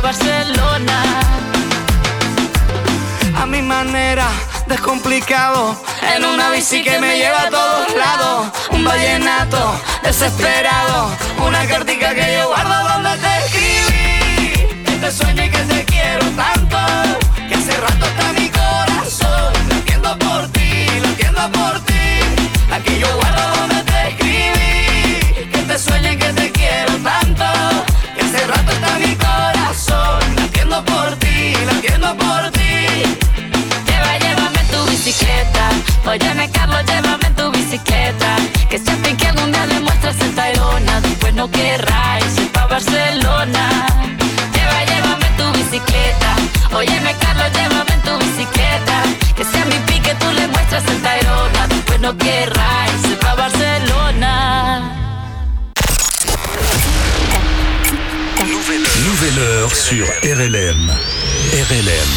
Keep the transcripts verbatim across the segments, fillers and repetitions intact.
Barcelona. A mi manera, descomplicado, en una bici que me lleva a todos lados. Un vallenato desesperado, una cartica que yo guardo donde te escribí. Que te sueño y que te quiero tanto, que hace rato está mi corazón latiendo por ti, latiendo por ti. Aquí yo guardo donde te escribí. Que te sueño y que te quiero tanto, que hace rato está mi corazón latiendo por ti, latiendo por ti. Lleva, llévame en tu bicicleta. Óyeme, Carlos, llévame en tu bicicleta. Que siempre que algún día le muestras el Tayrona, después no querrás ir pa' Barcelona. Lleva, llévame en tu bicicleta. Óyeme, Carlos, llévame en tu bicicleta. Que si a mi pique tú le muestras el Tayrona, después no querrás ir pa' Barcelona. Nouvelle, nouvelle heure sur R L M. R L M.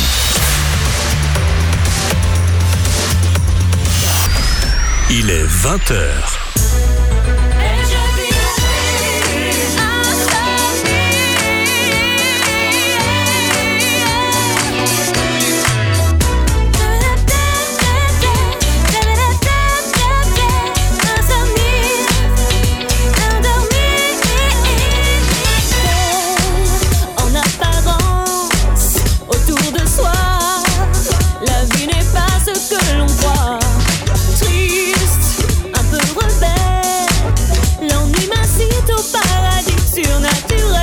Il est vingt heures. Que l'on croit, triste, un peu rebelle, l'ennui m'incite au paradis surnaturel.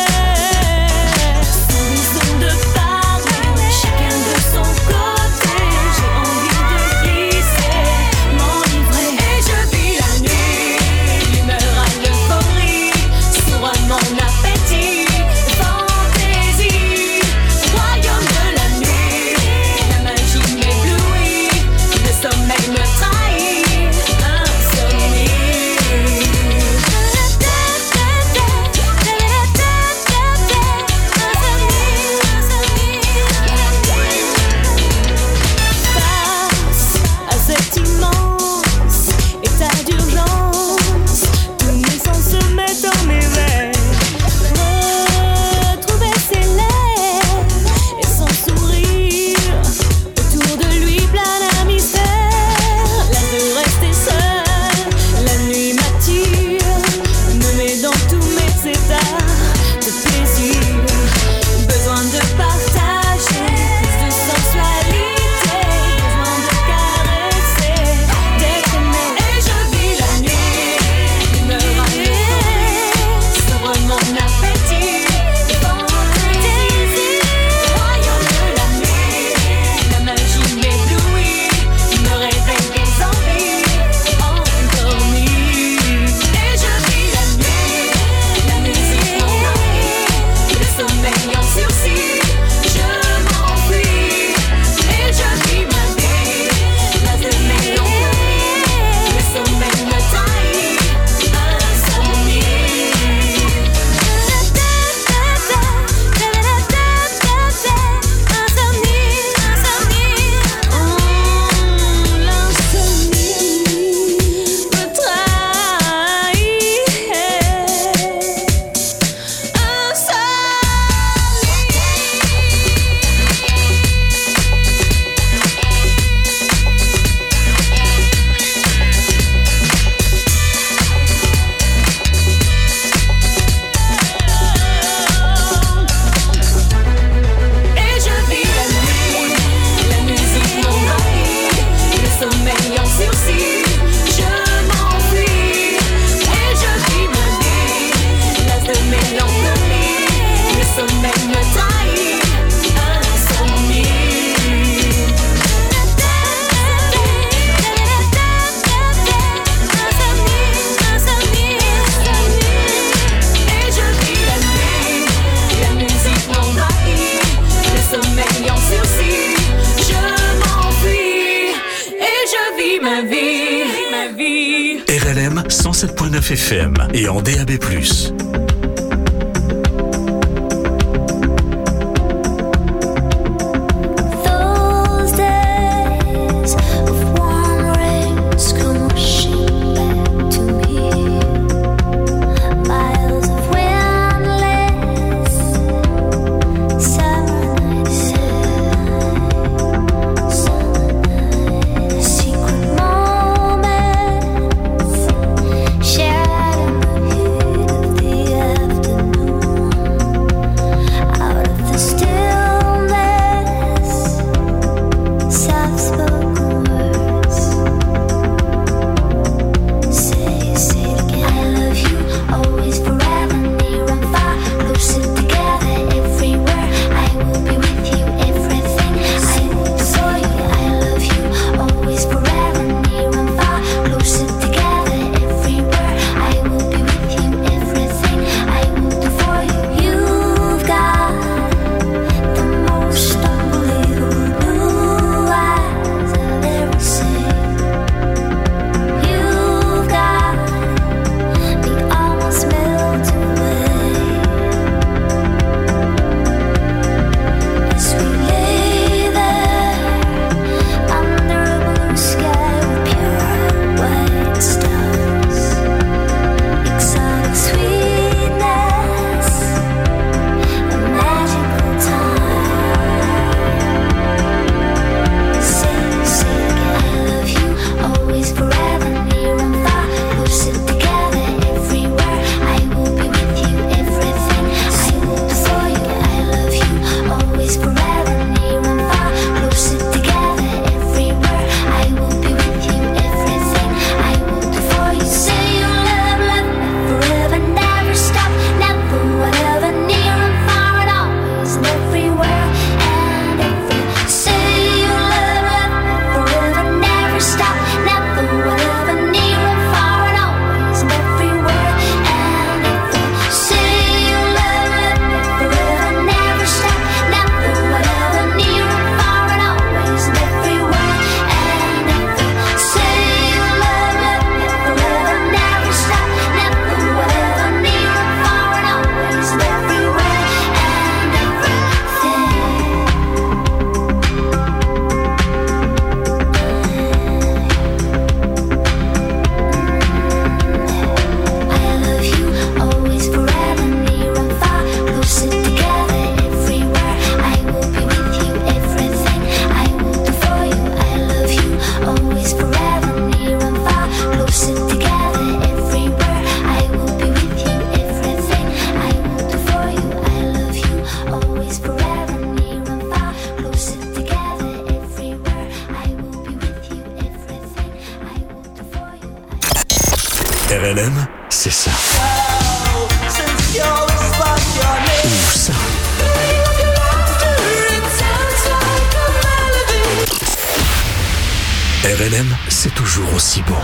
Sourisons de parler, chacun de son côté. J'ai envie de glisser, m'enivrer. Et je vis la nuit, l'humeur à l'euphorie, s'ouvre mon appétit, fantaisie, royaume de la nuit, la magie m'éblouit. Le sommeil me trahit, insomnie. Face à cet immense état d'urgence, tous mes sens se mettent en éveil. Retrouver ses lèvres et son sourire, autour de lui plane un mystère. La de rester seule, la nuit m'attire, me met dans tous mes états de plaisir. Besoin de partager plus de sensualité, besoin de caresser, d'être aimé. Et je vis la nuit, l'humeur à l'euphorie, s'ouvre mon appétit, fantaisie, royaume de la nuit, la magie m'éblouit, me réveille des envies endormies. Et je vis la nuit, la musique m'envahit, le sommeil en sursis, je m'enfuis. Et je vis ma vie, la de mélancolie, le sommeil me trahit, insomnie. Et je vis la nuit, la musique m'envahit, le sommeil en sursis, je m'enfuis. Et je vis ma vie, l'as de mélancolie, le sommeil me trahit, insomnie. Et je vis la nuit, la musique m'envahit, le sommeil en sursis, je m'enfuis. Et je vis ma vie, ma vie. R L M cent sept point neuf F M et en D A B plus. Those days of warm rays come rushing back to me. Miles of windless M, c'est ça. Ou ça. R L M, c'est toujours aussi bon.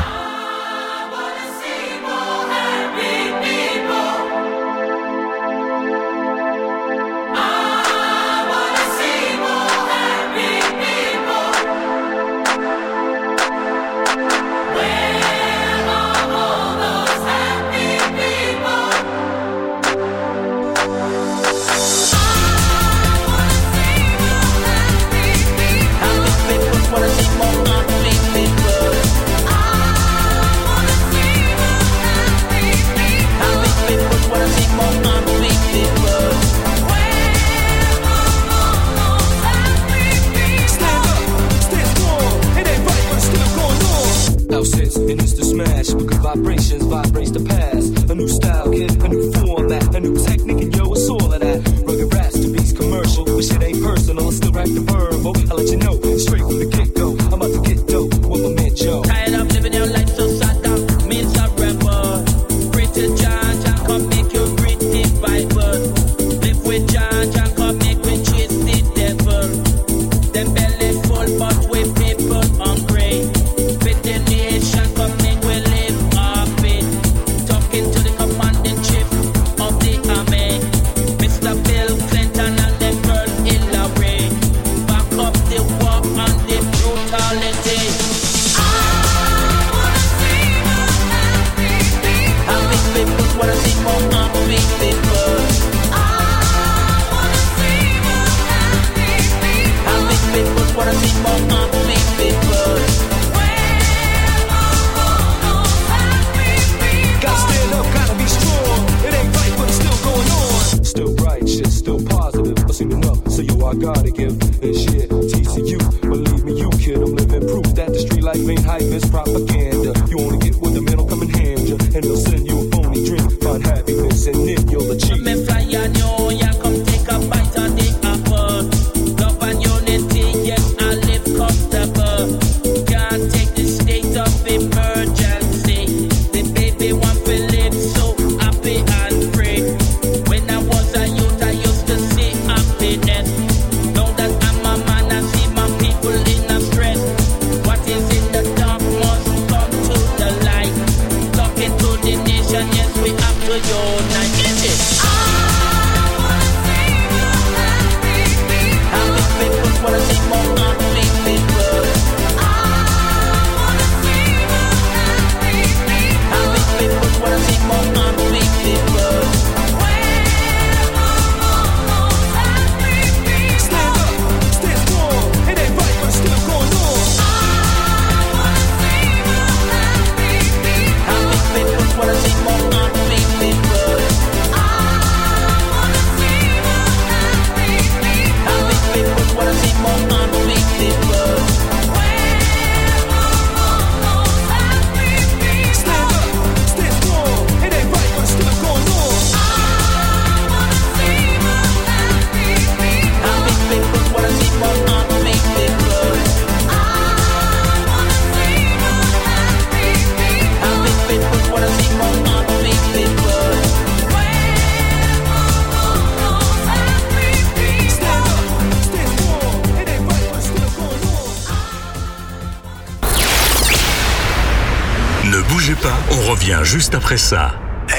And it's the smash because vibrations vibrates the past. A new style, kid, a new format, a new technique, and yo, it's all of that. Rugged raps to beats commercial, but shit ain't personal. I still rap the verbal. I'll let you know straight from the get go. I'm about to get dope with my man Joe. Tired of living your life so sad down, means a rebel. Pray to John, John come make you read the Bible. Live with John, John come make we chase the devil. Them belly full, but we people hungry. Fit the nation. I gotta give this shit T C U. Believe me, you kid, I'm living proof that the street life ain't hype, it's propaganda. You only get what the men will come and hand you, and they'll send you a phony dream. Find happiness and then you'll achieve. Me fly on you, yeah, come take a bite of the apple. Love and unity, yes, I live comfortable. Can't take the state of emergency. The baby want to live so happy and free. When I was a youth, I used to see happiness. On revient juste après ça.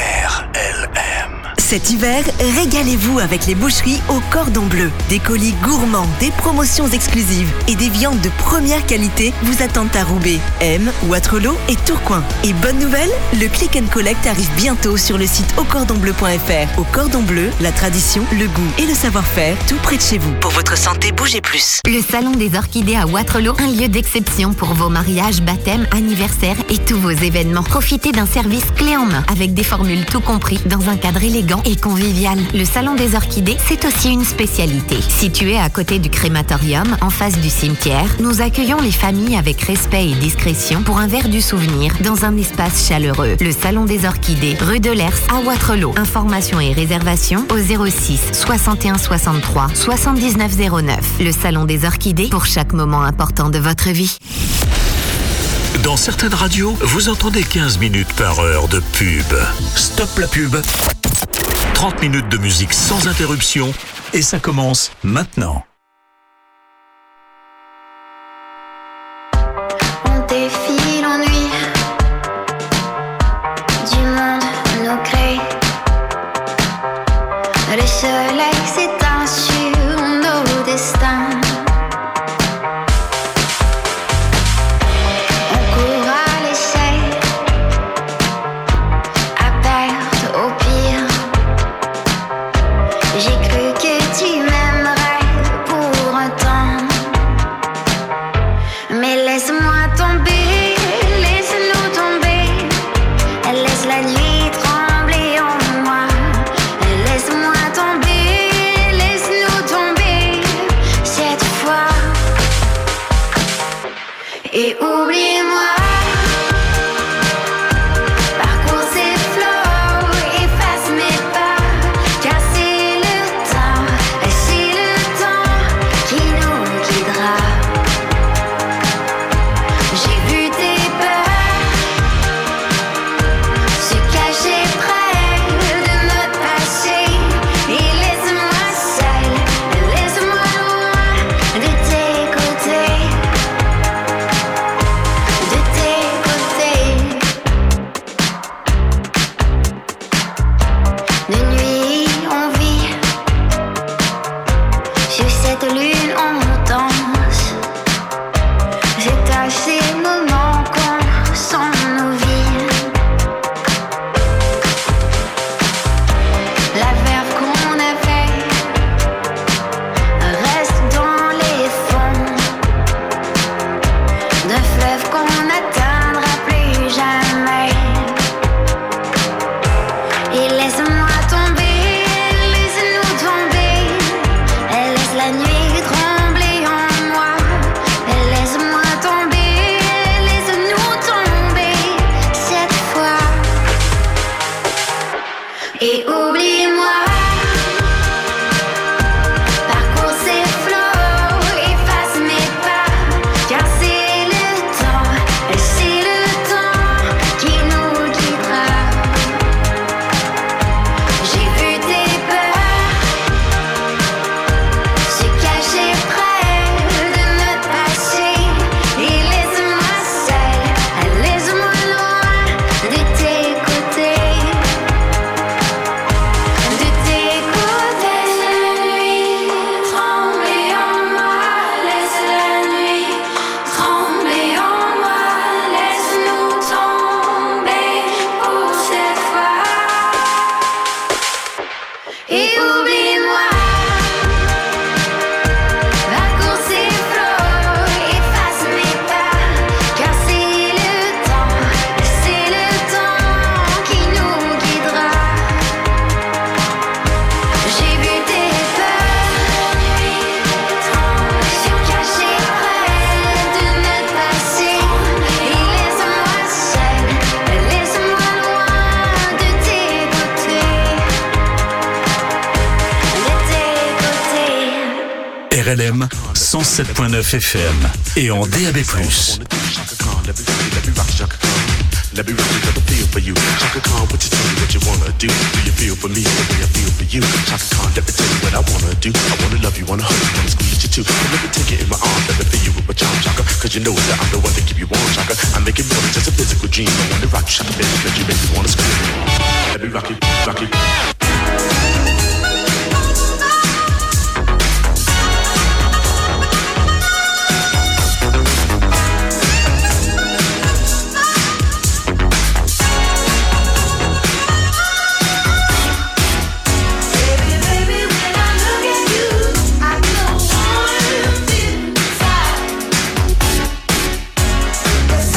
R L M. Cet hiver, régalez-vous avec les boucheries au cordon bleu. Des colis gourmands, des promotions exclusives et des viandes de première qualité vous attendent à Roubaix, M, Wattrelos et Tourcoing. Et bonne nouvelle, le click and collect arrive bientôt sur le site au cordon bleu point f r. Au cordon bleu, la tradition, le goût et le savoir-faire, tout près de chez vous. Pour votre santé, bougez plus. Le Salon des Orchidées à Wattrelos, un lieu d'exception pour vos mariages, baptêmes, anniversaires et tous vos événements. Profitez d'un service clé en main avec des formules tout compris dans un cadre élégant et convivial. Le Salon des Orchidées, c'est aussi une spécialité. Situé à côté du crématorium, en face du cimetière, nous accueillons les familles avec respect et discrétion pour un verre du souvenir dans un espace chaleureux. Le Salon des Orchidées, rue de l'Ers à Wattrelos. Informations et réservations au zéro six soixante et un soixante-trois soixante-dix-neuf zéro neuf. Le Salon des Orchidées pour chaque moment important de votre vie. Dans certaines radios, vous entendez quinze minutes par heure de pub. Stop la pub. trente minutes de musique sans interruption et ça commence maintenant. On défie l'ennui du monde nous crée. Le soleil s'éteint sur nos destins. On court à l'essai, à perte au pire. J'ai cru que tu m'aimerais pour un temps. Mais laisse-moi tomber, laisse-nous tomber. Laisse la nuit trembler en moi. Laisse-moi tomber, laisse-nous tomber cette fois. Et oublie-moi. Parcours ces flots, efface mes pas. Car c'est le temps, c'est le temps qui nous guidera. J'ai vu tes peurs se cacher près de notre passé. Et laisse-moi seule, laisse-moi loin de tes côtés, de tes côtés. De nuit on vit, sur cette lune on danse. C'est à ces moments qu'on sent nos vies. La verve qu'on avait reste dans les fonds d'un fleuve qu'on n'atteindra plus jamais. Et laisse-moi tomber, laisse-nous tomber. Elle laisse la nuit trembler en moi. Elle laisse-moi tomber, laisse-nous tomber cette fois. Et oublie-moi. Parcours ces flots, efface mes pas. Car c'est le temps, c'est le temps qui nous guidera. J'ai vu tes peurs se cacher près de notre passé. Et laisse-moi seule, laisse-moi loin de tes côtés, de tes côtés. Laisse la nuit trembler en moi, laisse la nuit trembler en moi. Laisse-nous tomber pour cette fois. Et oublie-moi. Parcours ces flots, efface mes pas. Car c'est le temps, c'est le temps qui nous guidera. J'ai vu tes peurs se cacher près de notre passé. Et laisse-moi seule, laisse-moi loin de tes côtés, de tes côtés. R L M cent sept point neuf F M et en D A B plus. Let me really let me feel for you. Chaka Khan, what you tell me what you wanna do? Do you feel for me the way I feel for you? Chaka Khan, let me tell you what I wanna do. I wanna love you, wanna hug you, wanna squeeze you too. And let me take it in my arms, let me feel you with my charm, Chaka. Cause you know that I'm the one to keep you warm, Chaka. I make it more than just a physical dream. I wanna rock you, Chaka, baby, let you make me wanna scream. Let me rock you, rock you.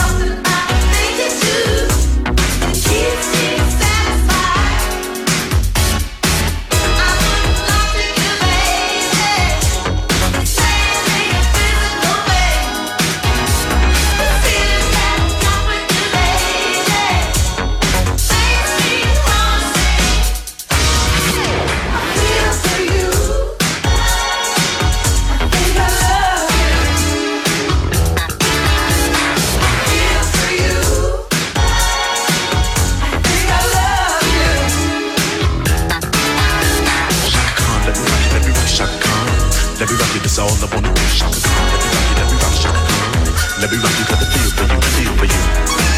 Something about the things you do that keeps me satisfied. let me rock you, that's all I wanna do. Shaka Khan, let me rock you, let me rock Shaka Khan. Let me rock you, got the feel for you, feel for you.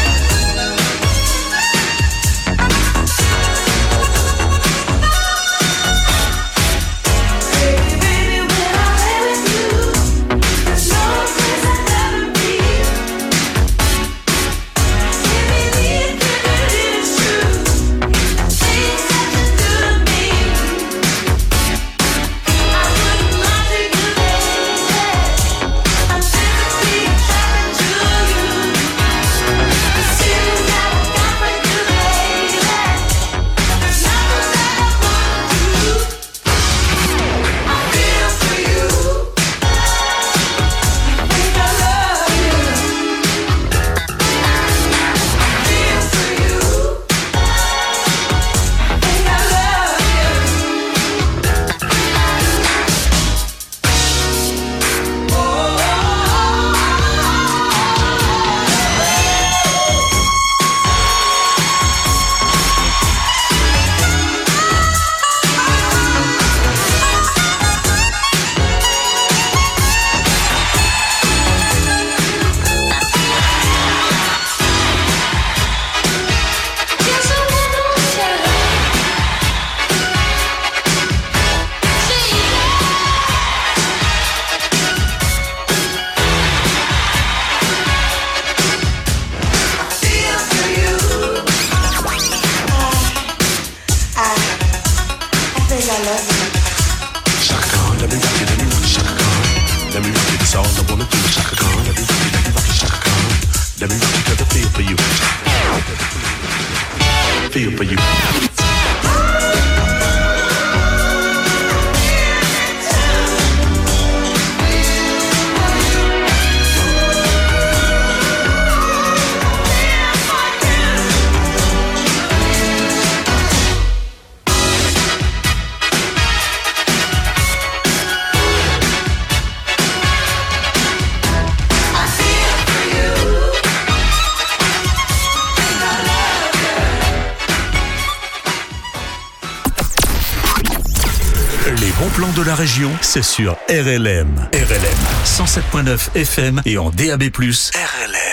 De la région, c'est sur R L M. R L M cent sept point neuf F M et en D A B plus, R L M.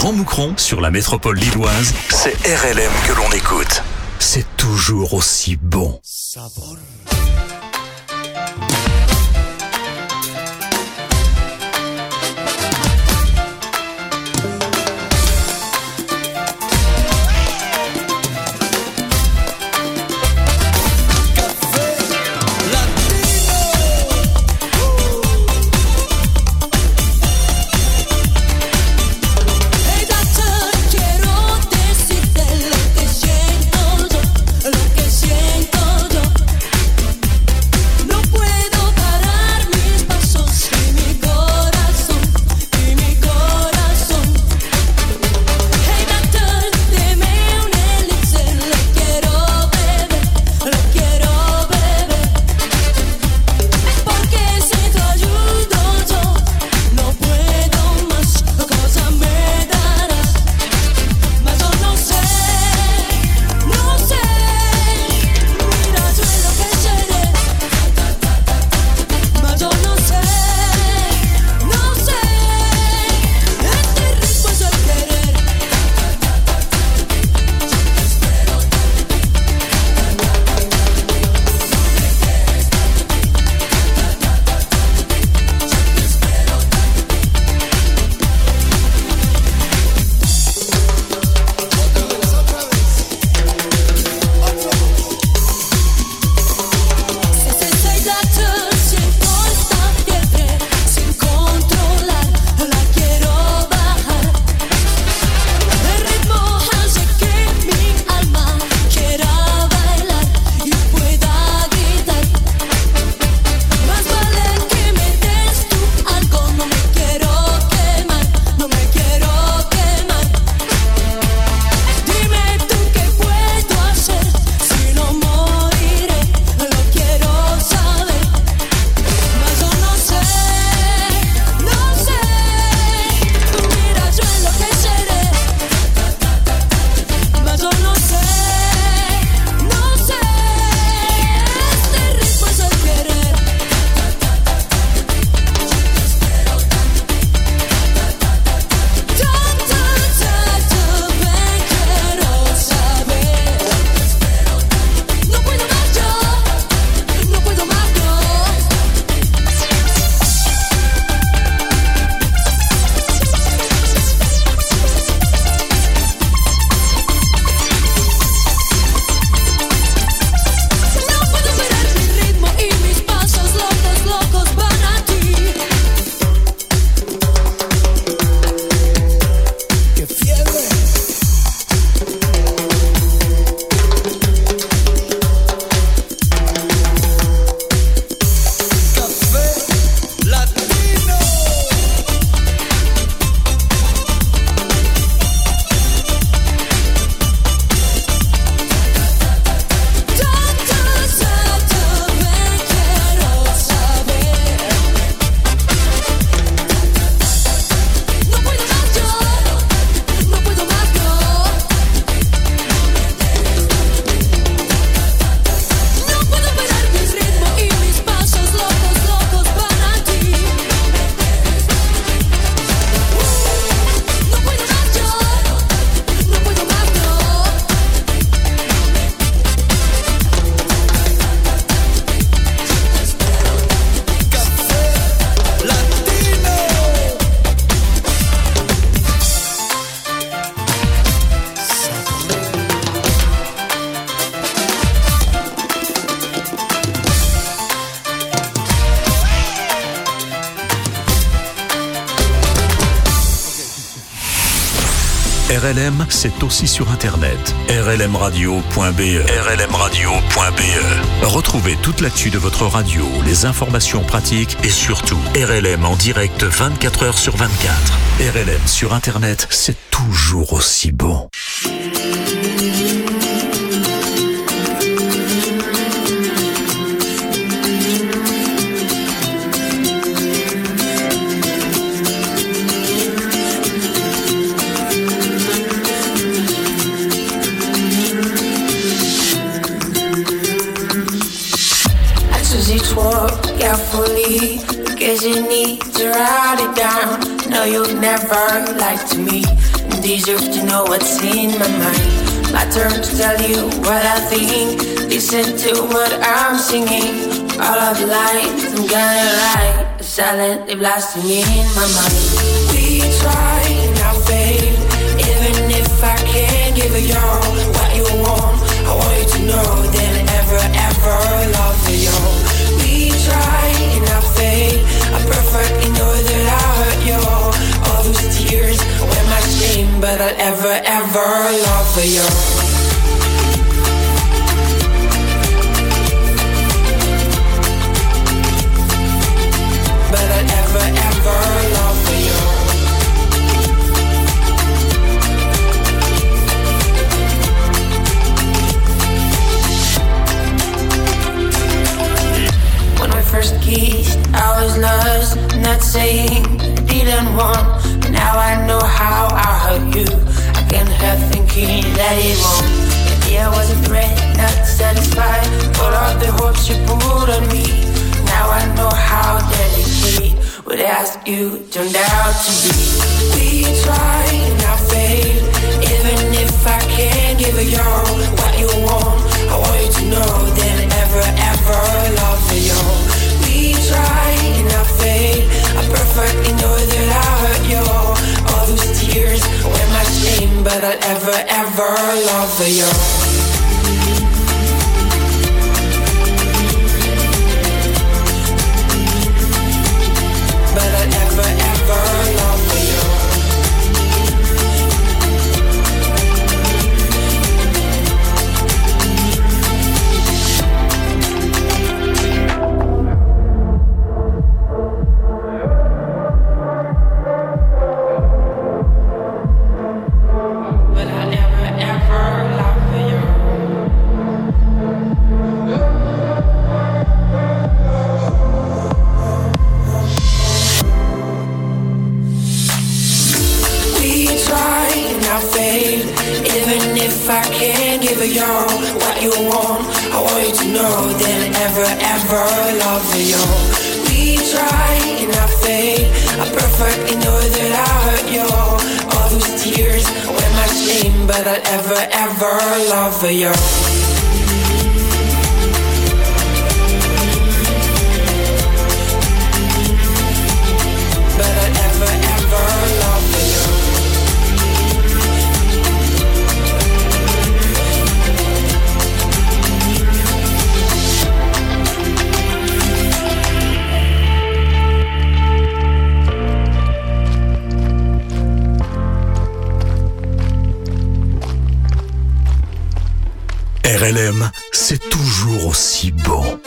Grand Moucron sur la métropole lilloise, c'est R L M que l'on écoute. C'est toujours aussi bon. Sabor. R L M, c'est aussi sur Internet. r l m radio point b e r l m radio point b e. Retrouvez toute l'actu de votre radio, les informations pratiques et surtout R L M en direct vingt-quatre heures sur vingt-quatre. R L M sur Internet, c'est toujours aussi bon. Carefully, because you need to write it down. No, you've never lied to me, and deserve to know what's in my mind. My turn to tell you what I think. Listen to what I'm singing. All of the lights I'm gonna light, silently blasting in my mind. We try and I fail, even if I can't give you all what you want. I want you to know that I ever, ever love you. We try and I fail, I perfectly know that I hurt you. All those tears were my shame, but I'll ever, ever love you. But I'll ever, ever love you. When we first kissed, I was lost, not saying I didn't want. But now I know how I hurt you. I can't help thinking that it won't. Maybe I was afraid, not satisfied. All of the hopes you put on me. Now I know how delicate what I asked you turned out to be. We try and I fail, even if I can't give you all what you want. I want you to know that I ever, ever love you. We try and I fail, I perfectly know that I hurt you. All those tears were my shame, but I'll ever, ever love you. But I'll ever, ever love you. But I'll ever, ever love you. Even if I can't give you all what you want, I want you to know that I never ever love you. We try and I fail, I perfectly know that I hurt you. All those tears were my shame, but I'll ever ever love you. But I'll ever ever love you. R L M, c'est toujours aussi bon.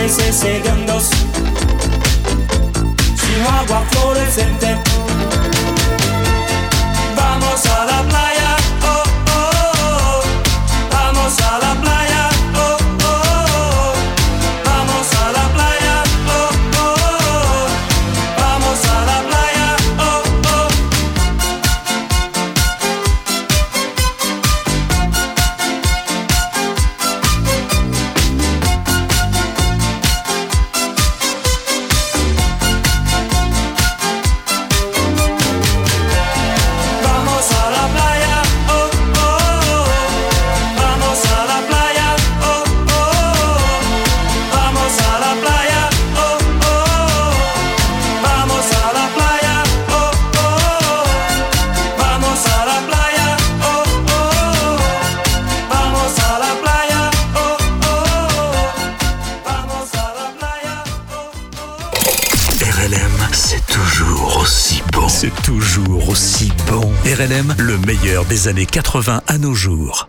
trece segundos. Su agua fluorescente. Vamos a la playa, oh, oh, oh. Vamos a la playa, oh, oh, oh. Vamos a la playa, oh, oh, oh. Vamos a la playa, oh, oh. Vamos a la playa, oh, oh, oh. Vamos a la playa, oh, oh, oh. Vamos a la playa, oh, oh, oh. Vamos a la playa, oh, oh, oh. Vamos a la playa, oh, oh, oh. Vamos a la playa, oh, oh, oh. Vamos a la playa, oh, oh. R L M, c'est toujours aussi bon. C'est toujours aussi bon. R L M, le meilleur des années quatre-vingts à nos jours.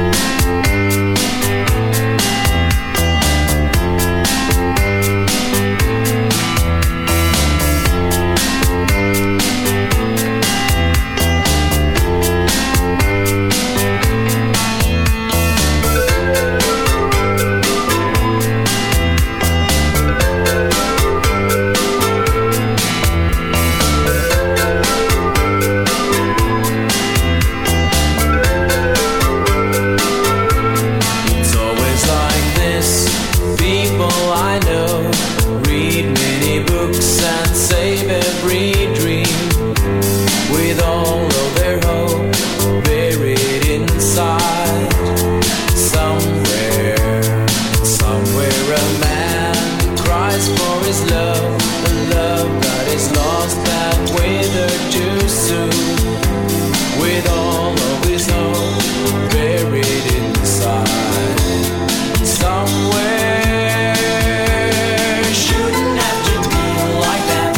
It's always like this. People I know read many books and save every dream with all of their hope buried inside. Somewhere, somewhere a man cries for his love, a love that is lost and withered too soon. With all of his hope buried inside. Somewhere shouldn't have to be like that.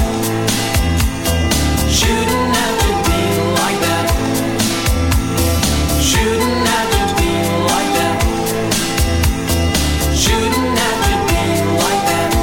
Shouldn't have to be like that. Shouldn't have to be like that. Shouldn't have to be like that.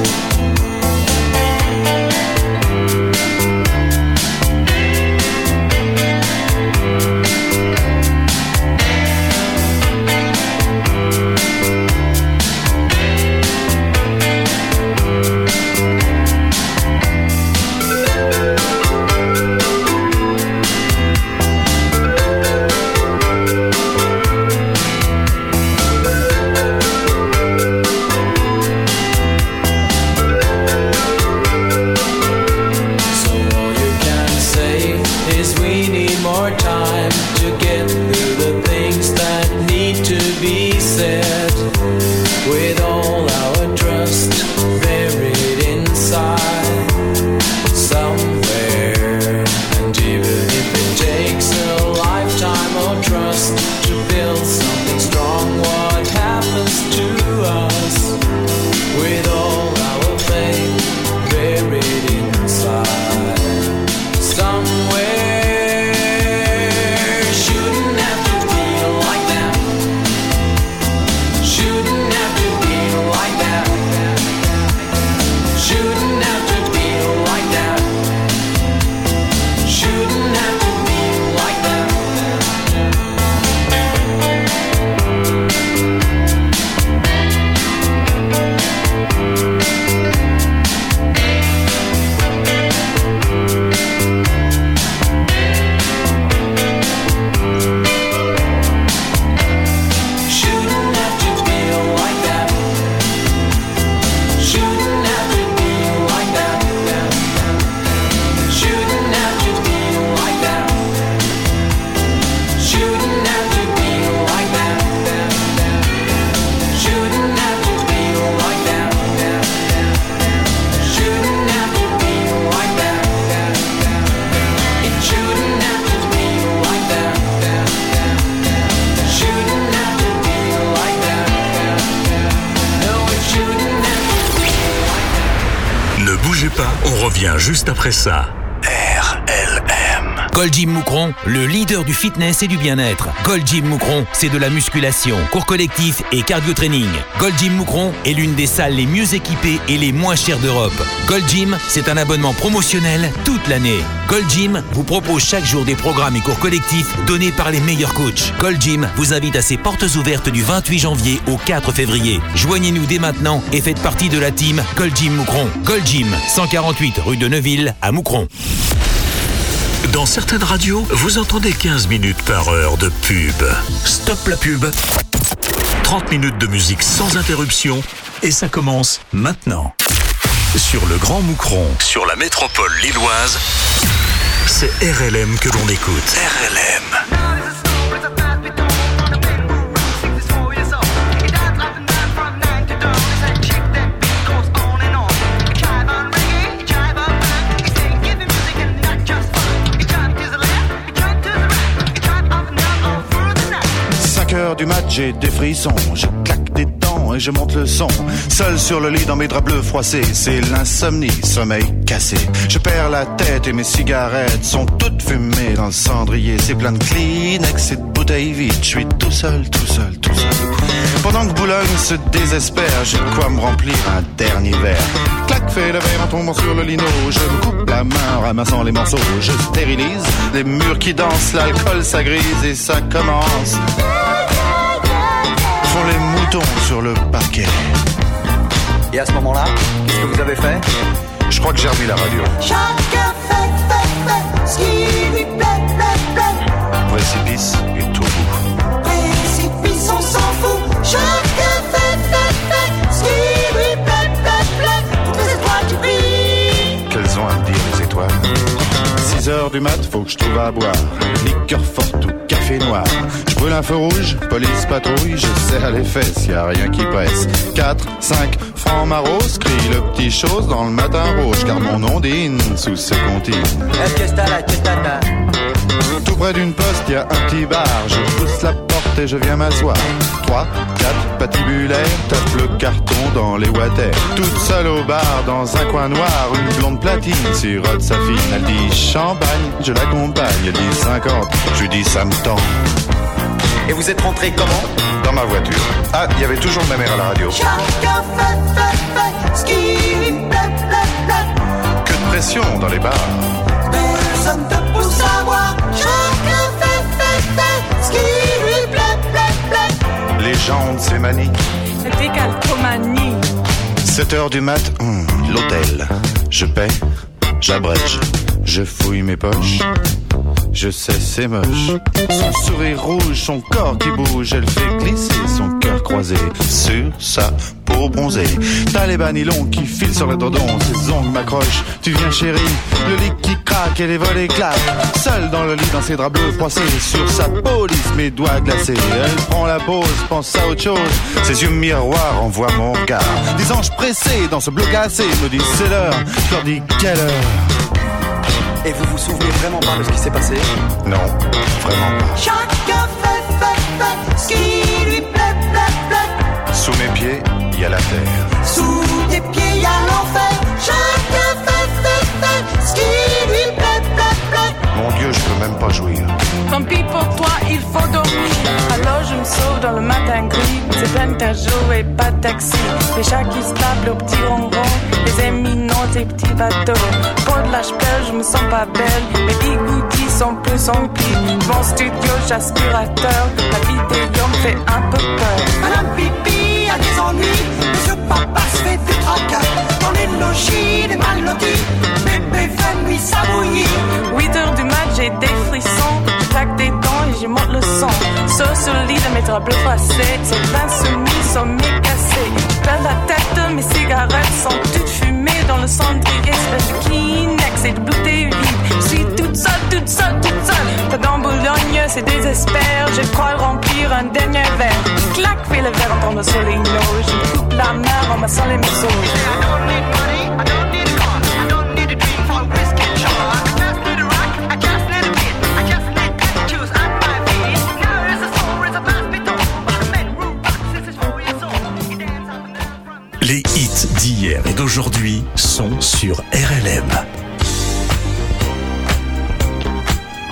So all you can say is we need more time to get through the things that need to be said. With all our trust buried inside somewhere. And even if it takes a lifetime of trust to build something strong, what happens to us with all our faith buried inside? Somewhere shouldn't have to be like that. Shouldn't have to be like that. Shouldn't have to be like that. Shouldn't have to be like that. Shouldn't have to be like that. Shouldn't have to be like that. Shouldn't have to be like that. Shouldn't have to be like that. Shouldn't have to be like that. Shouldn't have to be like that. It shouldn't have to be like that. Shouldn't have to be like that. No, it shouldn't have to be like that. Ne bougez pas, on revient juste après ça. R L M. Gold Gym Moucron, le leader du fitness et du bien-être. Gold Gym Moucron, c'est de la musculation, cours collectif et cardio training. Gold Gym Moucron est l'une des salles les mieux équipées et les moins chères d'Europe. Gold Gym, c'est un abonnement promotionnel toute l'année. Gold Gym vous propose chaque jour des programmes et cours collectifs donnés par les meilleurs coachs. Gold Gym vous invite à ses portes ouvertes du vingt-huit janvier au quatre février. Joignez-nous dès maintenant et faites partie de la team Gold Gym Moucron. Gold Gym, cent quarante-huit rue de Neuville à Moucron. Dans certaines radios, vous entendez quinze minutes par heure de pub. Stop la pub. trente minutes de musique sans interruption et ça commence maintenant. Sur le Grand Moucron, sur la métropole lilloise, c'est R L M que l'on écoute. R L M. cinq heures du mat, j'ai des frissons, je claque des dents et je monte le son. Seul sur le lit dans mes draps bleus froissés, c'est l'insomnie, sommeil cassé. Je perds la tête et mes cigarettes sont toutes fumées dans le cendrier. C'est plein de Kleenex et de bouteilles vides, je suis tout seul, tout seul, tout seul. Pendant que Boulogne se désespère, j'ai de quoi me remplir un dernier verre. Clac, fait le verre en tombant sur le lino. Je me coupe la main en ramassant les morceaux. Je stérilise les murs qui dansent, l'alcool ça grise et ça commence. Font les moutons sur le parquet. Et à ce moment-là, qu'est-ce que vous avez fait? Je crois que j'ai remis la radio. Chacun fait, fait, fait ce qui lui plaît, plaît, plaît. Précipice et tout bout. Précipice, on s'en fout. Chacun fait, fait, fait ce qui lui plaît, plaît, plaît. Toutes les étoiles qui brillent. Qu'elles ont à me dire les étoiles? six heures du mat, faut que je trouve à boire. Liqueur forte ou café noir. Je brûle un feu rouge, police patrouille, je serre les fesses, y a rien qui presse. quatre, cinq, francs maros, crie le petit chose dans le matin rouge, car mon nom dîne sous ses comptines. Tout près d'une poste, y a un petit bar, je pousse la porte et je viens m'asseoir. trois, quatre, patibulaire, tape le carton dans les water. Toute seule au bar, dans un coin noir, une blonde platine sirote sa fine. Elle dit champagne, je l'accompagne, elle dit cinquante, je lui dis ça me tend. Et vous êtes rentré comment? Dans ma voiture. Ah, il y avait toujours ma mère à la radio. Chacun fait, fait, fait ce qui lui plaît, plaît, plaît. Que de pression dans les bars. Personne te pousse à boire. Chacun fait, fait, fait ce qui lui plaît, plaît, plaît. Les gens de ces manies. La décalcomanie. sept heures du mat, hum, l'hôtel. Je paie, j'abrège, je fouille mes poches. Je sais, c'est moche. Son sourire rouge, son corps qui bouge, elle fait glisser son cœur croisé sur sa peau bronzée. T'as les bas nylons qui filent sur le dodon, ses ongles m'accrochent. Tu viens chérie, le lit qui craque et les volets claquent. Seule dans le lit, dans ses draps bleus froissés, sur sa peau lisse, mes doigts glacés. Elle prend la pause, pense à autre chose. Ses yeux miroirs envoient mon regard. Des anges pressés dans ce bleu glacé me disent c'est l'heure. Je leur dis quelle heure. Et vous vous souvenez vraiment pas de ce qui s'est passé? Non, vraiment pas. Chacun fait, fait, fait ce qui lui plaît, plaît, plaît. Sous mes pieds, il y a la terre. Sous tes pieds, il y a l'enfer. Chacun fait, fait, fait ce qui lui plaît, plaît, plaît. Mon Dieu, je peux même pas jouir. Tant pis pour toi, il faut dormir. Alors je me sauve dans le matin gris. C'est peine qu'un jour et pas de taxi. Les chats qui se tapent le petit ronron. Les éminents, tes petits bateaux. Pour de l'âge pleure, je me sens pas belle. Les bigoudis sont plus remplis. Mon studio, j'aspirateur. La vidéo me fait un peu peur. Madame Pipi a des ennuis. Monsieur Papa se fait des tracas. Dans les logis, des mal lotis. Bébé fait nuit, ça bouillit. huit heures du mat, j'ai des frissons. Je claque des dents et j'y monte le son. Sauf sur le lit de mes draps bleus froissés. Ces vingt soumis sont mécassés. Je perds la tête, mes cigarettes sont toutes fumées dans le cendrier. Espèce de Kleenex et de bouteilles vides. Je suis toute seule, toute seule, toute seule. T'as dans Boulogne, c'est désespère. Je crois remplir un dernier verre. Clac, fais le verre en tombant sur les noix. Je me coupe la main en massant les morceaux. Les hits d'hier et d'aujourd'hui sont sur R L M.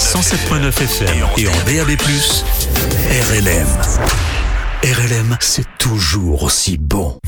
cent sept virgule neuf F M et en D A B plus, R L M. R L M, c'est toujours aussi bon.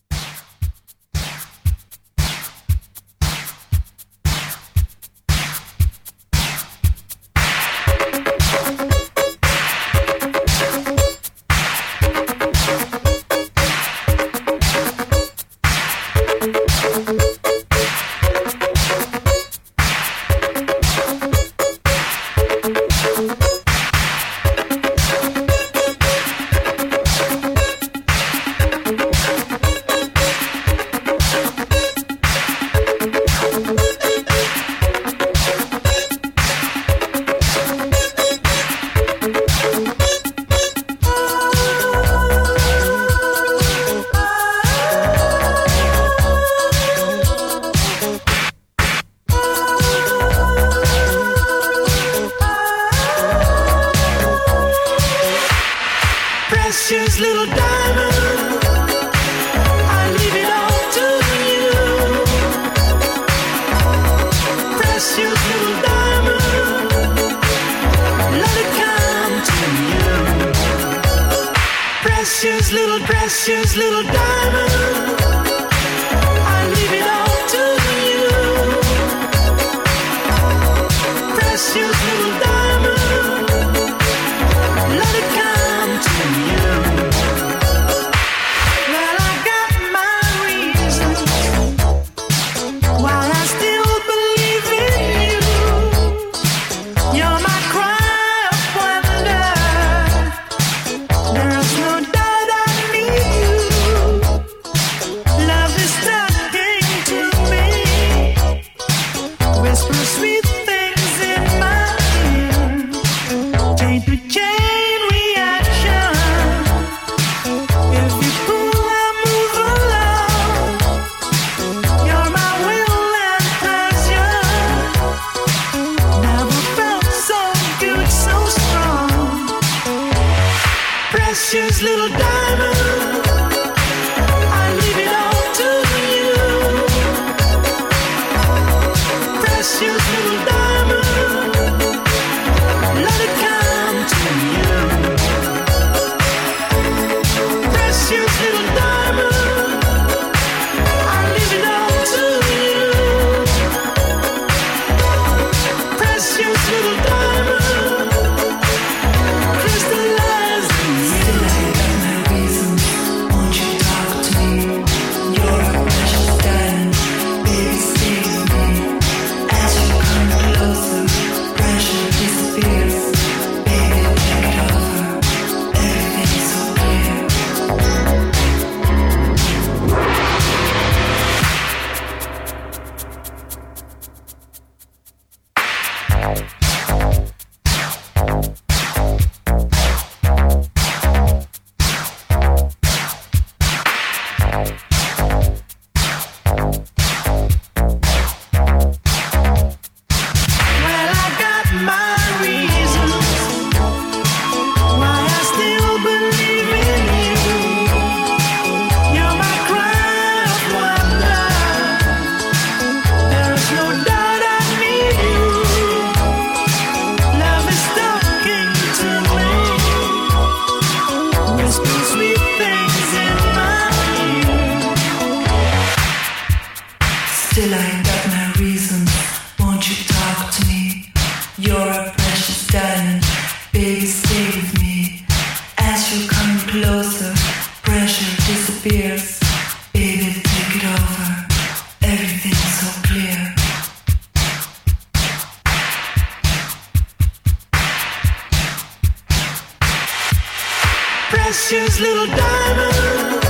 Precious little diamond,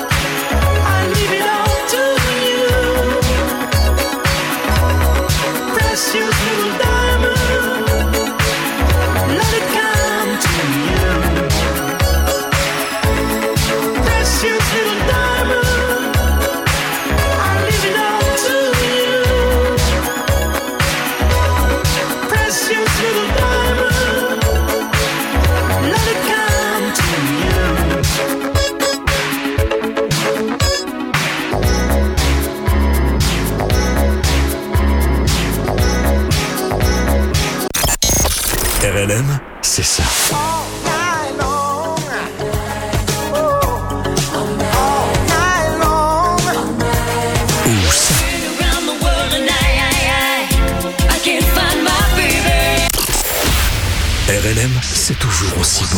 I leave it all to you. Precious little diamond, let it come to you. Precious little diamond, I leave it all to you. Precious little diamond, let it come to you. R L M, c'est ça. Ou ça. R L M, c'est toujours aussi bon.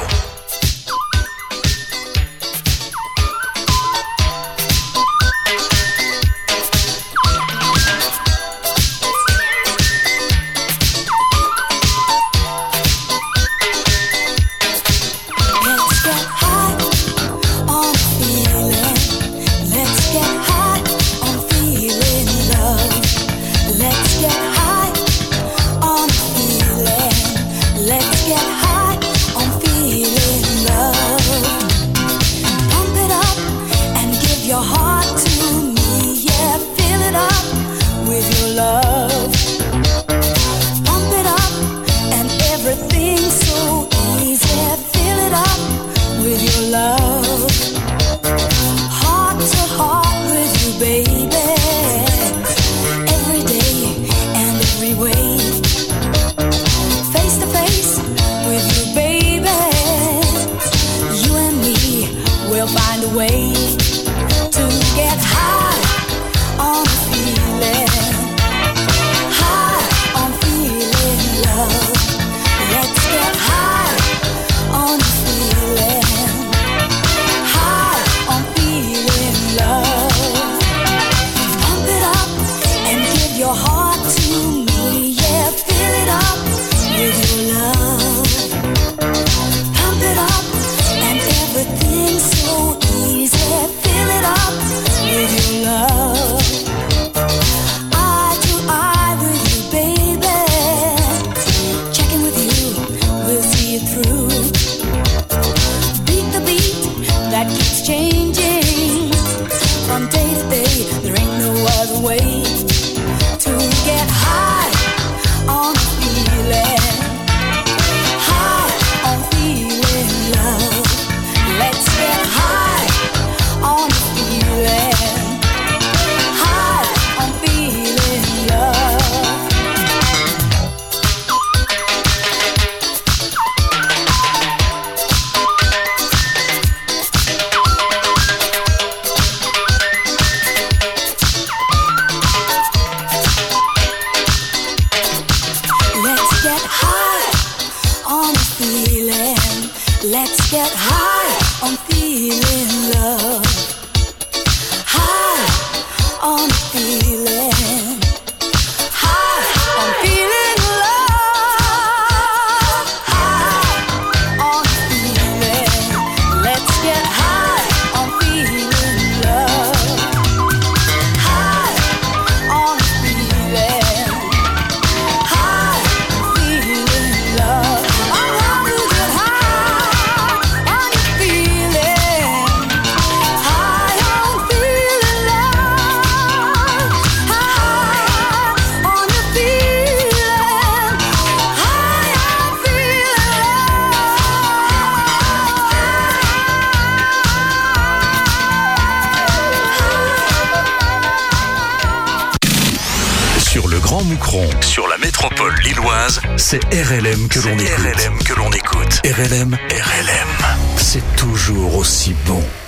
Sur la métropole lilloise, c'est R L M que l'on écoute. R L M que l'on écoute. R L M, R L M, c'est toujours aussi bon.